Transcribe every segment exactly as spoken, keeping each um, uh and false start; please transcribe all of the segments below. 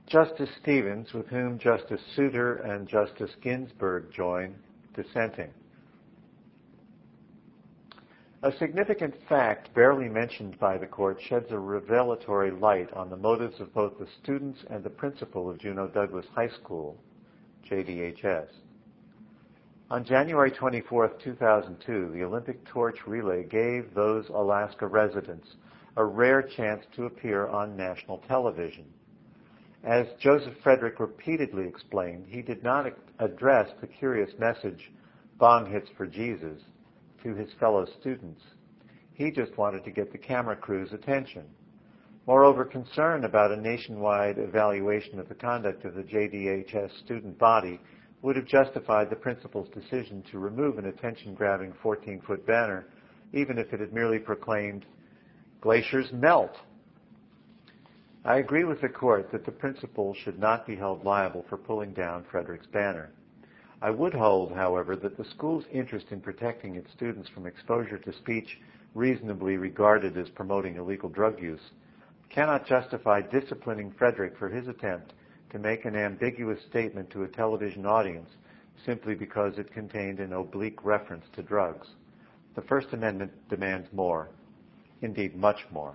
Justice Stevens, with whom Justice Souter and Justice Ginsburg join, dissenting. A significant fact barely mentioned by the court sheds a revelatory light on the motives of both the students and the principal of Juneau Douglas High School, J D H S. On January twenty-fourth, two thousand two, the Olympic Torch Relay gave those Alaska residents a rare chance to appear on national television. As Joseph Frederick repeatedly explained, he did not address the curious message, "Bong hits for Jesus," to his fellow students. He just wanted to get the camera crew's attention. Moreover, concern about a nationwide evaluation of the conduct of the J D H S student body would have justified the principal's decision to remove an attention-grabbing fourteen-foot banner, even if it had merely proclaimed, "Glaciers melt." I agree with the court that the principal should not be held liable for pulling down Frederick's banner. I would hold, however, that the school's interest in protecting its students from exposure to speech reasonably regarded as promoting illegal drug use cannot justify disciplining Frederick for his attempt to make an ambiguous statement to a television audience simply because it contained an oblique reference to drugs. The First Amendment demands more, indeed much more.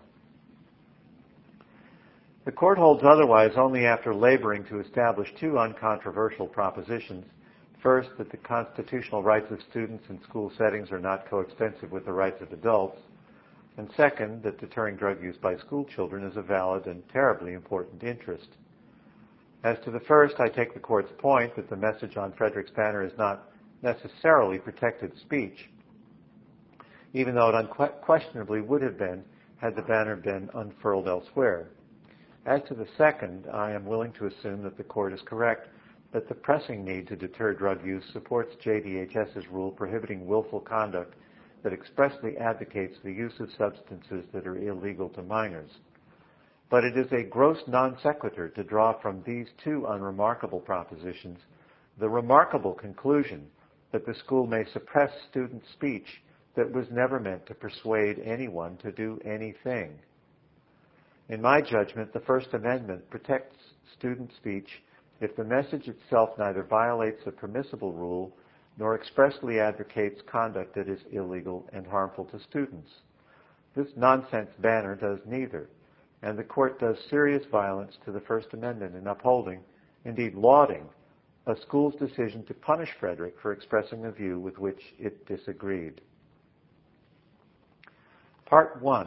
The court holds otherwise only after laboring to establish two uncontroversial propositions. First, that the constitutional rights of students in school settings are not coextensive with the rights of adults. And second, that deterring drug use by school children is a valid and terribly important interest. As to the first, I take the court's point that the message on Frederick's banner is not necessarily protected speech, even though it unquestionably would have been had the banner been unfurled elsewhere. As to the second, I am willing to assume that the court is correct that the pressing need to deter drug use supports J D H S's rule prohibiting willful conduct that expressly advocates the use of substances that are illegal to minors. But it is a gross non sequitur to draw from these two unremarkable propositions the remarkable conclusion that the school may suppress student speech that was never meant to persuade anyone to do anything. In my judgment, the First Amendment protects student speech if the message itself neither violates a permissible rule nor expressly advocates conduct that is illegal and harmful to students. This nonsense banner does neither, and the court does serious violence to the First Amendment in upholding, indeed lauding, a school's decision to punish Frederick for expressing a view with which it disagreed. Part one.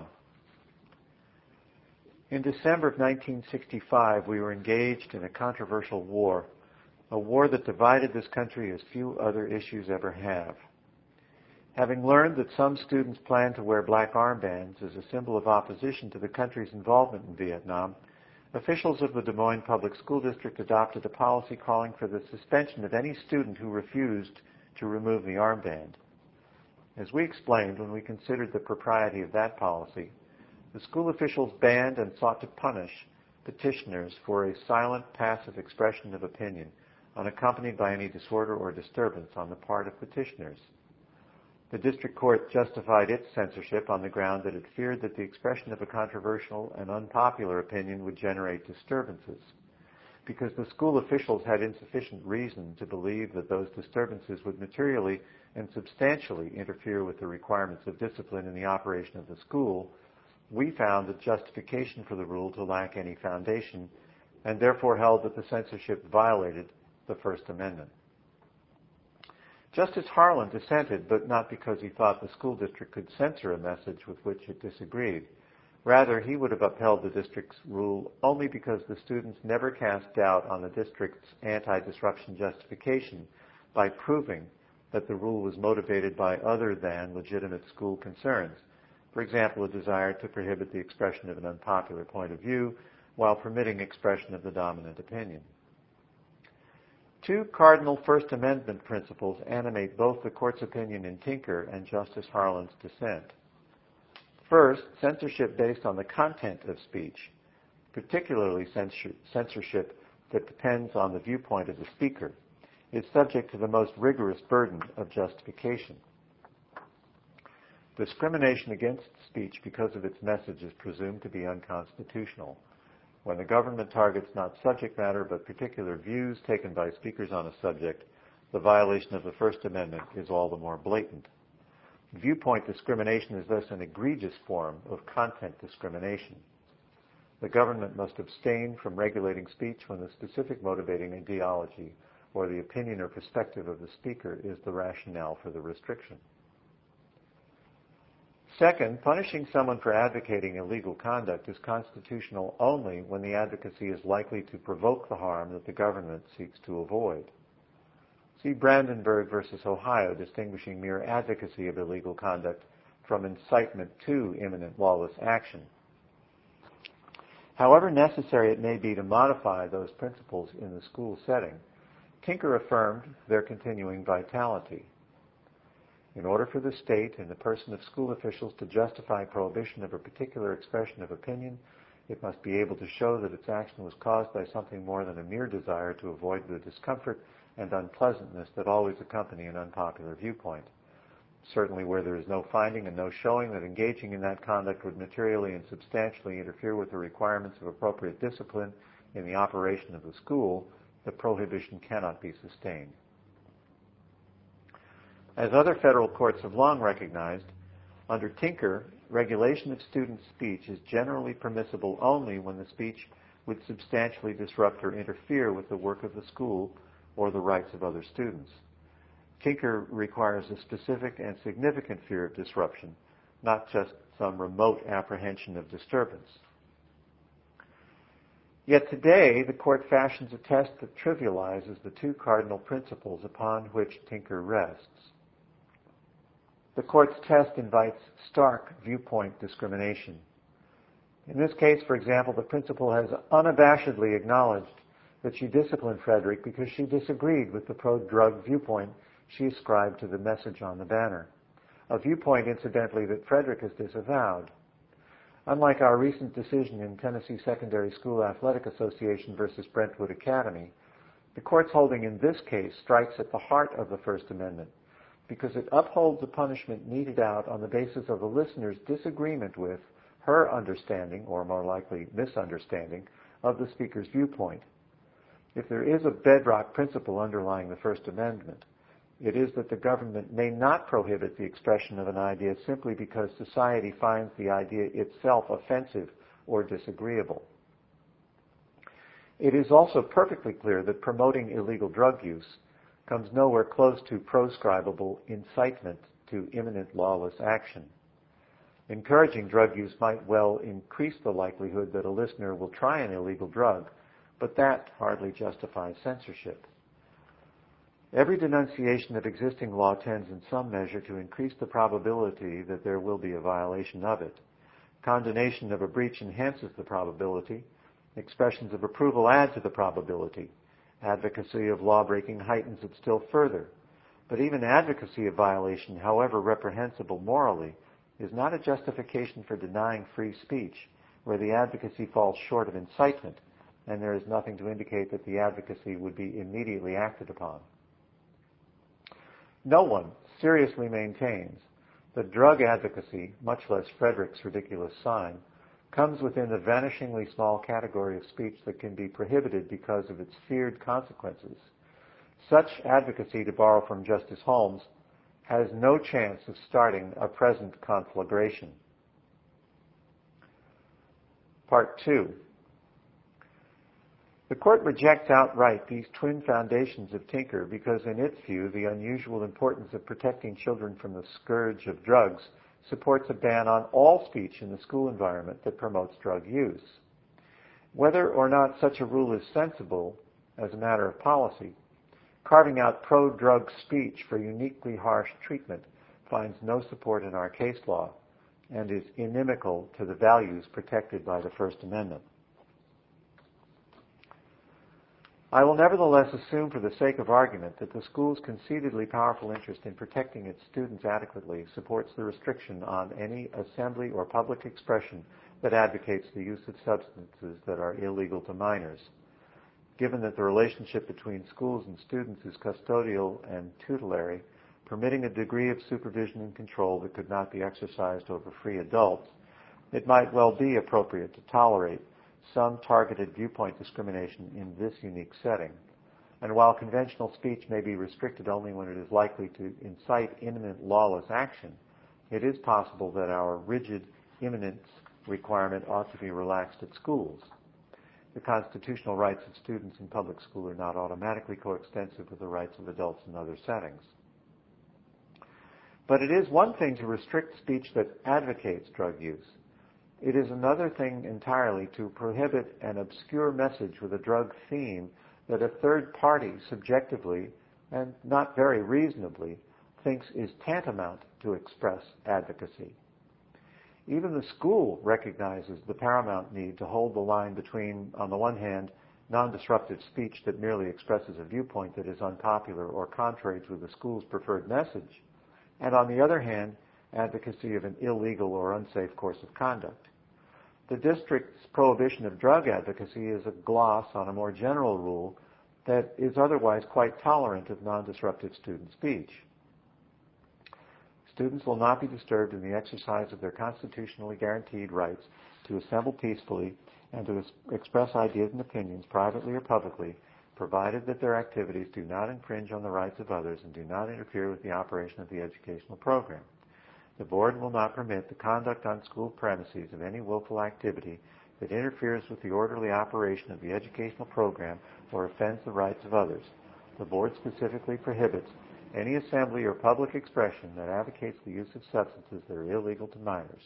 In December of nineteen sixty-five, we were engaged in a controversial war, a war that divided this country as few other issues ever have. Having learned that some students planned to wear black armbands as a symbol of opposition to the country's involvement in Vietnam, officials of the Des Moines Public School District adopted a policy calling for the suspension of any student who refused to remove the armband. As we explained when we considered the propriety of that policy, the school officials banned and sought to punish petitioners for a silent, passive expression of opinion, unaccompanied by any disorder or disturbance on the part of petitioners. The district court justified its censorship on the ground that it feared that the expression of a controversial and unpopular opinion would generate disturbances, because the school officials had insufficient reason to believe that those disturbances would materially and substantially interfere with the requirements of discipline in the operation of the school. We found the justification for the rule to lack any foundation, and therefore held that the censorship violated the First Amendment. Justice Harlan dissented, but not because he thought the school district could censor a message with which it disagreed. Rather, he would have upheld the district's rule only because the students never cast doubt on the district's anti-disruption justification by proving that the rule was motivated by other than legitimate school concerns. For example, a desire to prohibit the expression of an unpopular point of view while permitting expression of the dominant opinion. Two cardinal First Amendment principles animate both the court's opinion in Tinker and Justice Harlan's dissent. First, censorship based on the content of speech, particularly censorship that depends on the viewpoint of the speaker, is subject to the most rigorous burden of justification. Discrimination against speech because of its message is presumed to be unconstitutional, When the government targets not subject matter but particular views taken by speakers on a subject, the violation of the First Amendment is all the more blatant. Viewpoint discrimination is thus an egregious form of content discrimination. The government must abstain from regulating speech when the specific motivating ideology or the opinion or perspective of the speaker is the rationale for the restriction. Second, punishing someone for advocating illegal conduct is constitutional only when the advocacy is likely to provoke the harm that the government seeks to avoid. See Brandenburg versus Ohio, distinguishing mere advocacy of illegal conduct from incitement to imminent lawless action. However necessary it may be to modify those principles in the school setting, Tinker affirmed their continuing vitality. In order for the state, in the person of school officials, to justify prohibition of a particular expression of opinion, it must be able to show that its action was caused by something more than a mere desire to avoid the discomfort and unpleasantness that always accompany an unpopular viewpoint. Certainly where there is no finding and no showing that engaging in that conduct would materially and substantially interfere with the requirements of appropriate discipline in the operation of the school, the prohibition cannot be sustained. As other federal courts have long recognized, under Tinker, regulation of student speech is generally permissible only when the speech would substantially disrupt or interfere with the work of the school or the rights of other students. Tinker requires a specific and significant fear of disruption, not just some remote apprehension of disturbance. Yet today, the court fashions a test that trivializes the two cardinal principles upon which Tinker rests. The court's test invites stark viewpoint discrimination. In this case, for example, the principal has unabashedly acknowledged that she disciplined Frederick because she disagreed with the pro-drug viewpoint she ascribed to the message on the banner, a viewpoint, incidentally, that Frederick has disavowed. Unlike our recent decision in Tennessee Secondary School Athletic Association versus Brentwood Academy, the court's holding in this case strikes at the heart of the First Amendment because it upholds the punishment meted out on the basis of the listener's disagreement with her understanding, or more likely misunderstanding, of the speaker's viewpoint. If there is a bedrock principle underlying the First Amendment, it is that the government may not prohibit the expression of an idea simply because society finds the idea itself offensive or disagreeable. It is also perfectly clear that promoting illegal drug use comes nowhere close to proscribable incitement to imminent lawless action. Encouraging drug use might well increase the likelihood that a listener will try an illegal drug, but that hardly justifies censorship. Every denunciation of existing law tends in some measure to increase the probability that there will be a violation of it. Condemnation of a breach enhances the probability. Expressions of approval add to the probability. Advocacy of law-breaking heightens it still further. But even advocacy of violation, however reprehensible morally, is not a justification for denying free speech, where the advocacy falls short of incitement, and there is nothing to indicate that the advocacy would be immediately acted upon. No one seriously maintains that drug advocacy, much less Frederick's ridiculous sign, comes within the vanishingly small category of speech that can be prohibited because of its feared consequences. Such advocacy, to borrow from Justice Holmes, has no chance of starting a present conflagration. Part two. The court rejects outright these twin foundations of Tinker because, in its view, the unusual importance of protecting children from the scourge of drugs supports a ban on all speech in the school environment that promotes drug use. Whether or not such a rule is sensible as a matter of policy, carving out pro-drug speech for uniquely harsh treatment finds no support in our case law and is inimical to the values protected by the First Amendment. I will nevertheless assume for the sake of argument that the school's conceitedly powerful interest in protecting its students adequately supports the restriction on any assembly or public expression that advocates the use of substances that are illegal to minors. Given that the relationship between schools and students is custodial and tutelary, permitting a degree of supervision and control that could not be exercised over free adults, it might well be appropriate to tolerate some targeted viewpoint discrimination in this unique setting. And while conventional speech may be restricted only when it is likely to incite imminent lawless action, it is possible that our rigid imminence requirement ought to be relaxed at schools. The constitutional rights of students in public school are not automatically coextensive with the rights of adults in other settings. But it is one thing to restrict speech that advocates drug use. It is another thing entirely to prohibit an obscure message with a drug theme that a third party subjectively, and not very reasonably, thinks is tantamount to express advocacy. Even the school recognizes the paramount need to hold the line between, on the one hand, non-disruptive speech that merely expresses a viewpoint that is unpopular or contrary to the school's preferred message, and on the other hand, advocacy of an illegal or unsafe course of conduct. The district's prohibition of drug advocacy is a gloss on a more general rule that is otherwise quite tolerant of non-disruptive student speech. Students will not be disturbed in the exercise of their constitutionally guaranteed rights to assemble peacefully and to express ideas and opinions privately or publicly, provided that their activities do not infringe on the rights of others and do not interfere with the operation of the educational program. The board will not permit the conduct on school premises of any willful activity that interferes with the orderly operation of the educational program or offends the rights of others. The board specifically prohibits any assembly or public expression that advocates the use of substances that are illegal to minors.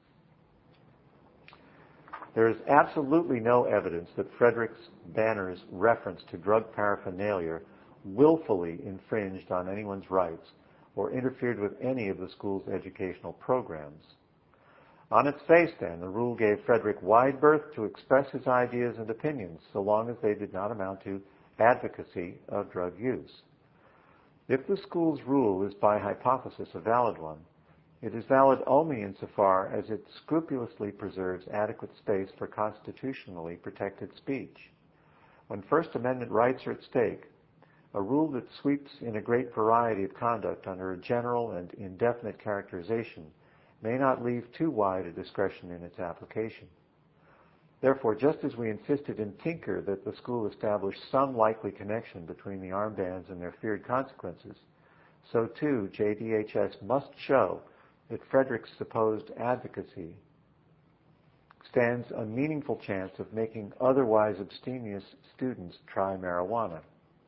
There is absolutely no evidence that Frederick's banner's reference to drug paraphernalia willfully infringed on anyone's rights or interfered with any of the school's educational programs. On its face, then, the rule gave Frederick wide berth to express his ideas and opinions so long as they did not amount to advocacy of drug use. If the school's rule is by hypothesis a valid one, it is valid only insofar as it scrupulously preserves adequate space for constitutionally protected speech. When First Amendment rights are at stake, a rule that sweeps in a great variety of conduct under a general and indefinite characterization may not leave too wide a discretion in its application. Therefore, just as we insisted in Tinker that the school establish some likely connection between the armbands and their feared consequences, so too J D H S must show that Frederick's supposed advocacy stands a meaningful chance of making otherwise abstemious students try marijuana.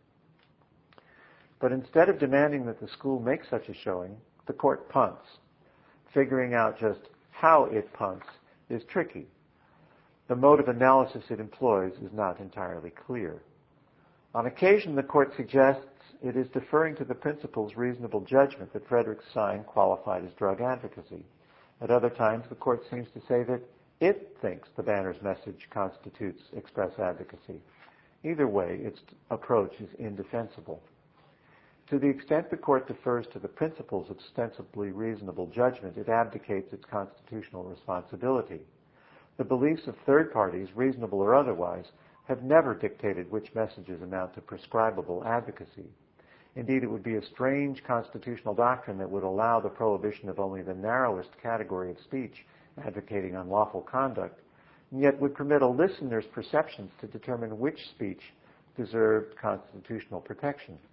But instead of demanding that the school make such a showing, the court punts. Figuring out just how it punts is tricky. The mode of analysis it employs is not entirely clear. On occasion, the court suggests it is deferring to the principal's reasonable judgment that Frederick's sign qualified as drug advocacy. At other times, the court seems to say that it thinks the banner's message constitutes express advocacy. Either way, its approach is indefensible. To the extent the court defers to the principal's ostensibly reasonable judgment, it abdicates its constitutional responsibility. The beliefs of third parties, reasonable or otherwise, have never dictated which messages amount to prescribable advocacy. Indeed, it would be a strange constitutional doctrine that would allow the prohibition of only the narrowest category of speech advocating unlawful conduct, and yet would permit a listener's perceptions to determine which speech deserved constitutional protection.